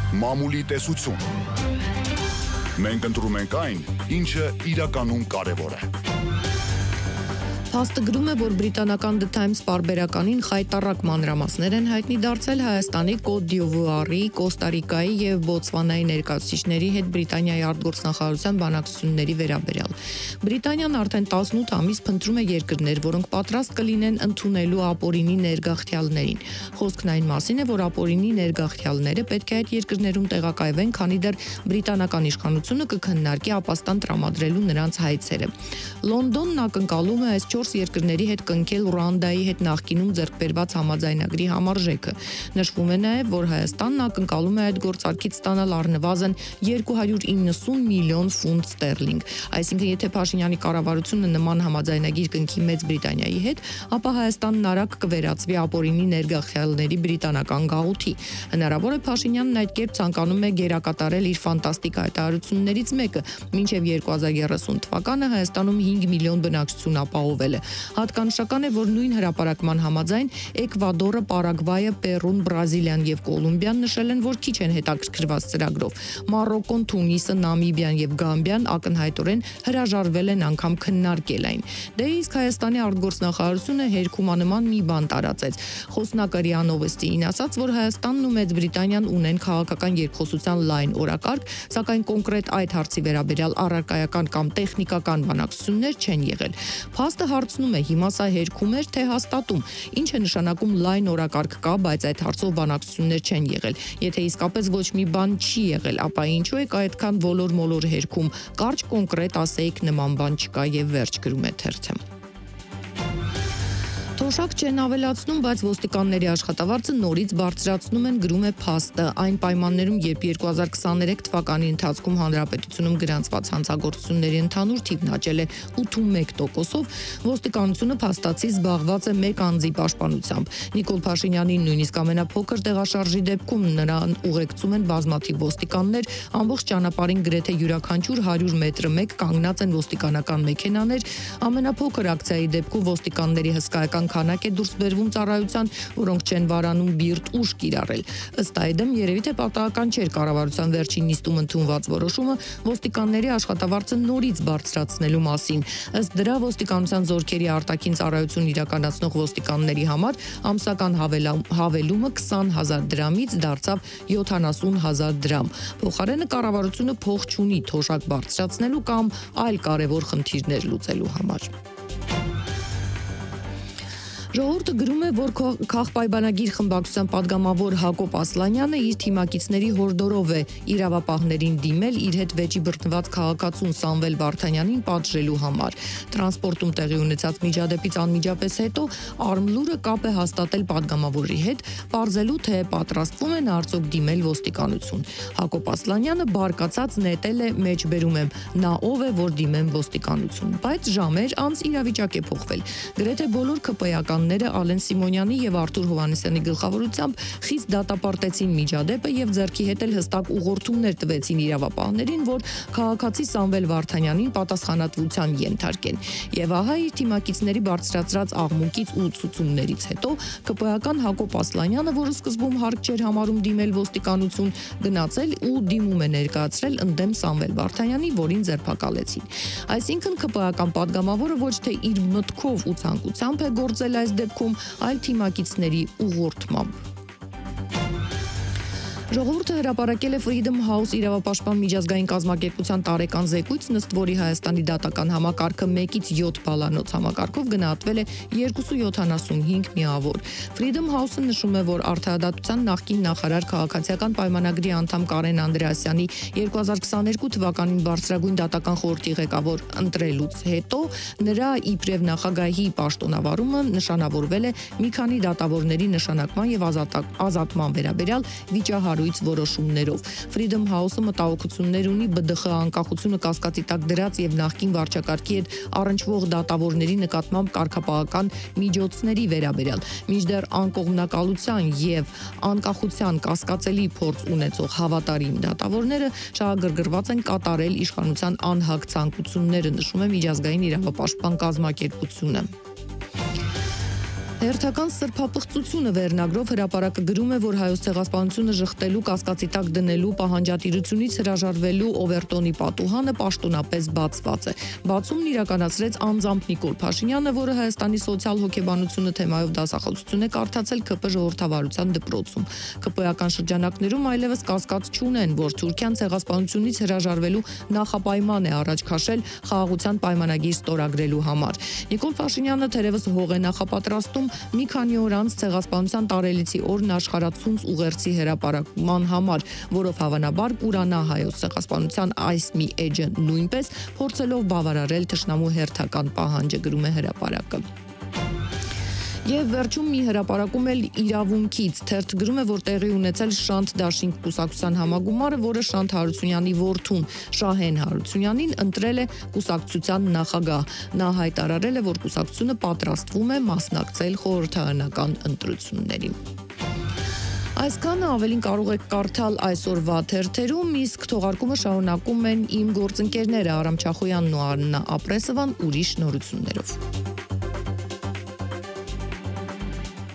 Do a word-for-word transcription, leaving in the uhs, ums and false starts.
Մամուլի տեսություն։ Մենք ընտրում ենք այն, ինչը իրականում կարևոր է։ Փաստը գրում է, որ բրիտանական The Times պարբերականին խայտառակ մանրամասներ են հայտնի դարձել Հայաստանի, Կոտ դ'Իվուարի, Կոստարիկայի եւ Բոտսվանայի ներկայացուցիչների հետ Բրիտանիայի արտգործնախարարության բանակցությունների վերաբերյալ։ Բրիտանիան արդեն տասնութ ամիս փնտրում է երկրներ, որոնք պատրաստ կլինեն ընդունելու ապօրինի ներգաղթյալներին։ Խոսքն այն մասին է, որ ապօրինի ներգաղթյալները պետք է այդ երկրներում տեղակայվեն, քանի դեռ բրիտանական իշխանությունը կքննարկի ապաստան տրամադրելու նրանց հայցերը։ Լոնդոնն ակնկալում է այս չորս երկրների հետ կնքել Ռուանդայի հետ նախկինում ձեռքբերված համաձայնագրի համարժեքը։ Նշվում է նաև, որ Հայաստանն ակնկալում է այդ գործարքից ստանալ առնվազն երկու հարյուր իննսուն միլիոն ֆունտ ստերլինգ։ Այսինքն, եթե Փաշինյանի կառավարությունը նման համաձայնագիր կնքի Մեծ Բրիտանիայի հետ, ապա Հայաստանն արագ կվերածվի ապօրինի ներգաղթյալների բրիտանական գաղութի։ Հնարավոր է Փաշինյանն այդ կերպ ցանկանում է գերակատարել իր ֆանտաստիկ հայտարարություններից մեկը, մինչև երկու հազար երեսուն թվականը Հայաստանում հինգ միլիոն բնակչություն ապահովել է։ Հատկանշական է, որ նույն հրապարակման համաձայն Էկվադորը, Պարագվայը, Պերուն, Բրազիլիան եւ Կոլումբիան նշել են, որ քիչ են հետաքրքրված ծրագրով։ Մարոկոն, Թունիսը, Նամիբիան եւ Գամբիան ակնհայտորեն հրաժարվել են անգամ քննարկել այն։ Դե իսկ Հայաստանի արտգործնախարարությունը հերքումանման մի բան տարածեց։ Խոսնակը ՌԻԱ Նովոստիին ասաց, որ Հայաստանն ու Մեծ Բրիտանիան ունեն քաղաքական երկխոսության լայն օրակարգ, սակայն կոնկրետ այդ հարցի վերաբերյալ առարկայական կամ տեխնիկական բանակցություններ չեն եղել։ Փաստը հարցնում է, հիմա սա հերքում էր, թե հաստատում։ Ինչ է նշանակում լայն օրակարգ կա, բայց այդ հարցով բանակցություններ չեն եղել։ Եթե իսկապես ոչ մի բան չի եղել, ապա ինչու եք այդքան ոլոր-մոլոր հերքում։ Կարճ կոնկրետ ասեիք նման բան չկա եւ վերջ, գրում է թերթը։ Թոշակ չեն ավելացնում, բայց ոստիկանների աշխատավարձը նորից բարձրացնում են, գրում է Փաստը։ Այն պայմաններում, երբ երկու հազար քսաներեք թվականի ընթացքում հանրապետությունում գրանցված հանցագործությունների ընդհանուր թիվն աճել է ութսունմեկ տոկոսով, ոստիկանությունը փաստացի զբաղված է մեկ անձի պաշտպանությամբ։ Նիկոլ Փաշինյանին նույնիսկ ամենափոքր տեղաշարժի դեպքում նրան ուղեկցում են բազմաթիվ ոստիկաններ, ամբողջ ճանապարհին գրեթե յուրաքանչյուր հարյուր մետրը մեկ կանգնած են ոստիկանական մեքենաներ, ամենափոքր ակցիայի դեպքում ոստիկանների հսկայական քանակ է դուրս բերվում ծառայության, որոնք չեն վարանում բիրտ ուժ կիրառել։ Ըստ այդմ, երևի թե պատահական չէր կառավարության վերջին նիստում ընդունված որոշումը ոստիկանների աշխատավարձը նորից բարձրացնելու մասին։ Ըստ դրա, ոստիկանության զորքերի արտաքին ծառայություն իրականացնող ոստիկանների համար ամսական հավելումը քսան հազար դրամից դարձավ յոթանասուն հազար դրամ։ Փոխարենը կառավարությունը փող չունի թոշակ բարձրացնելու կամ այլ կարևոր խնդիրներ լուծելու համար։ Ժողովուրդը գրում է, որ քաղբայբանագիր խմբակցության падգամավոր Հակոբ Ասլանյանը իր թիմակիցների հորդորով է իրավապահներին դիմել իր հետ վեճի բռնված քաղաքացուն Սամվել Վարդանյանին պատժելու համար։ Տրանսպորտում տեղի ունեցած միջադեպից անմիջապես հետո Արմլուրը կապ է հաստատել падգամավորի հետ, պարզելու թե պատրաստվում են արդյոք դիմել ոստիկանություն։ Հակոբ Ասլանյանը բարկացած նետել է, մեջբերում եմ, նա ով է, որ դիմեմ ոստիկանություն, բայց ժամեր անց իրավիճակ է փոխվել։ Գրեթե բոլոր ԿՊ-ական Ալեն Սիմոնյանի եւ Արթուր Հովհաննիսյանի գլխավորությամբ խիստ դատապարտեցին միջադեպը եւ ձեռքի հետ էլ հստակ ուղղորդումներ տվեցին իրավապահներին, որ քաղաքացի Սամվել Վարդանյանին պատասխանատվության ենթարկեն։ Եվ ահա իր թիմակիցների բարձրացրած աղմուկից ու ցուցումներից հետո ԿՊ-ական Հակոբ Ասլանյանը, որը սկզբում հարկ չէր համարում դիմել ոստիկանություն, գնացել ու դիմում է ներկայացրել ընդդեմ Սամվել Վարդանյանի, որին ձերբակալեցին։ Այսինքն ԿՊ-ական падգամավորը ոչ թե իր մտքով ու ցանկությամբ է գործել այս դեպքում, այլ թիմակիցների ուղղորդմամբ։ Ժողովուրդը հրապարակել է Freedom House իրավապաշտպան միջազգային կազմակերպության տարեկան զեկույց, ըստ որի Հայաստանի դատական համակարգը մեկից յոթ բալանոց համակարգով գնահատվել է երկուսը յոթանասունհինգ միավոր։ Freedom House-ը նշում է, որ արդարադատության նախկին նախարար քաղաքացիական պայմանագրի անդամ Կարեն Անդրեասյանի երկու հազար քսաներկու թվականին բարձրագույն դատական խորհրդի ղեկավար ընտրելուց հետո նրա իբրև նախագահի պաշտոնավարումը նշանավորվել է մի քանի դատավորների նշանակման եւ ազատման վերաբերյալ վիճահար որոշումներով։ Freedom House-ը մտահոգություններ ունի ԲԴԽ անկախությունը կասկածի տակ դրած եւ նախկին վարչակարգի հետ առնչվող դատավորների նկատմամբ կարգապահական միջոցների վերաբերյալ։ Մինչդեռ անկողմնակալության եւ անկախության կասկածելի փորձ ունեցող հավատարիմ դատավորները շահագրգռված են կատարել իշխանության անհագ ցանկությունները, նշում է միջազգային իրավապաշտպան կազմակերպությունը։ Հերթական սրբապղծությունը վերնագրով հրապարակը գրում է, որ հայոց ցեղասպանությունը ժխտելու, կասկածի տակ դնելու, պահանջատիրությունից հրաժարվելու Օվերտոնի պատուհանը պաշտոնապես բացված է։ Բացումն իրականացրեց անձամբ Նիկոլ Փաշինյանը, որը Հայաստանի սոցիալ-հոգեբանությունը թեմայով դասախոսություն է կարդացել ՔՊ ժողովրդավարության դպրոցում։ ՔՊ-ական շրջանակներում այլևս կասկած չունեն, որ Թուրքիան ցեղասպանությունից հրաժարվելու նախապայման է առաջ քաշել խաղաղության պայմանագիր ստորագրելու համար։ Նիկոլ Փաշինյանը թերևս հող է նախապատրաստում մի քանի օր անց ցեղասպանության տարելիցի օրն աշխարհացունց ուղերձի հրապարակման համար, որով հավանաբար կուրանա հայոց ցեղասպանության այս մի էջը նույնպես, փորձելով բավարարել թշնամու հերթական պահանջը, գրում է հրապարակը։ Եվ վերջում մի հրապարակում էլ իրավունքից թերթ գրում է, որ տեղի ունեցել Շանթ Դաշինք կուսակցության համագումարը, որը Շանթ Հարությունյանի որդուն Շահեն Հարությունյանին ընտրել է կուսակցության նախագահ։ Նա հայտարարել է, որ կուսակցությունը պատրաստվում է մասնակցել խորհրդարանական ընտրություններին։ Այսքանը, ավելին կարող եք կարդալ այսօրվա թերթերում, իսկ թողարկումը շարունակում են իմ գործընկերները Արամ Չախոյանն ու Աննա Ապրեսովան ուրիշ նորություններով։